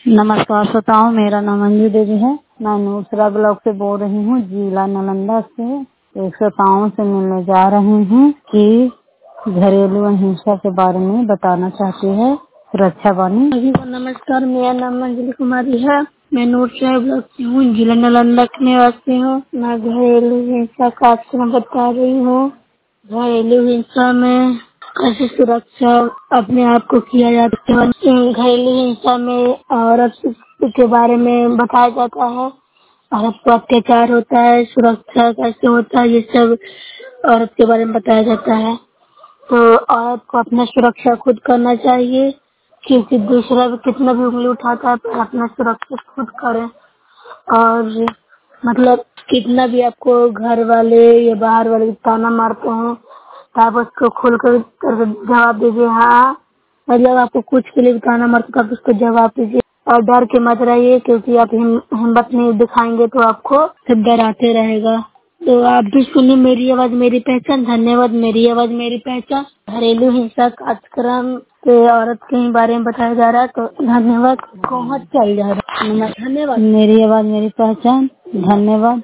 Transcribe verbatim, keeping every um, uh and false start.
नमस्कार श्रोताओं, मेरा नाम अंजू देवी है। मैं नूरसरा ब्लॉक से बोल रही हूँ, जिला नालंदा से। एक श्रोताओं से मिलने जा रही हूँ कि घरेलू हिंसा के बारे में बताना चाहती है सुरक्षा वाणी। सभी को नमस्कार, मेरा नाम अंजलि कुमारी है। मैं नूरसरा ब्लॉक से हूँ, जिला नालंदा के निवासी हूँ। मैं घरेलू हिंसा का आपको बता रही हूँ। घरेलू हिंसा में कैसे सुरक्षा अपने आप को किया जाता है। घरेलू हिंसा में औरत के बारे में बताया जाता है। औरत को अत्याचार होता है, सुरक्षा कैसे होता है, ये सब औरत के बारे में बताया जाता है। तो औरत को अपना सुरक्षा खुद करना चाहिए, क्योंकि दूसरा भी कितना भी उंगली उठाता है पर अपना सुरक्षा खुद करें। और मतलब कितना भी आपको घर वाले या बाहर वाले ताना मारते हैं तो आप उसको खुल कर जवाब दीजिए। हाँ, मतलब आपको कुछ के लिए भी ताना मारते तो आप उसको जवाब दीजिए और डर के मत रहिए, क्योंकि आप हिम, हिम्मत नहीं दिखाएंगे तो आपको सब डराते रहेगा। तो आप भी सुनिए मेरी आवाज मेरी पहचान। धन्यवाद। मेरी आवाज मेरी पहचान घरेलू हिंसा कार्यक्रम के औरत के बारे में बताया जा रहा है। तो धन्यवाद। बहुत चल जा रहा है। धन्यवाद। मेरी आवाज मेरी पहचान। धन्यवाद।